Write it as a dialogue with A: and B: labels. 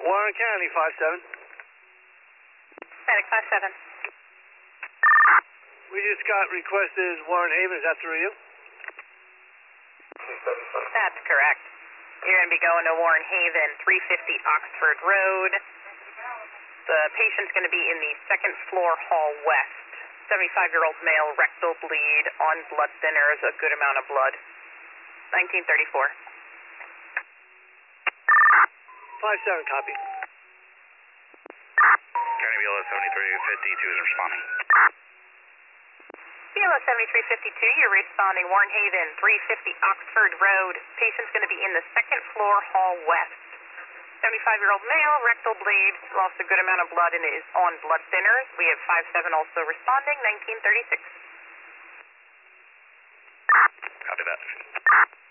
A: Warren County, 5-7.
B: Medic 5-7.
A: We just got requested Warren Haven. Is that through you?
B: That's correct. You're going to be going to Warren Haven, 350 Oxford Road. The patient's going to be in the second floor hall west. 75-year-old male, rectal bleed, on blood thinners, a good amount of blood. 1934.
A: 5-7, copy.
C: County BLO 7352 is responding.
B: BLO 7352, you're responding. Warren Haven, 350 Oxford Road. Patient's going to be in the second floor hall west. 75-year-old male, rectal bleed, lost a good amount of blood and is on blood thinners. We have 5-7 also responding, 1936.
C: Copy that.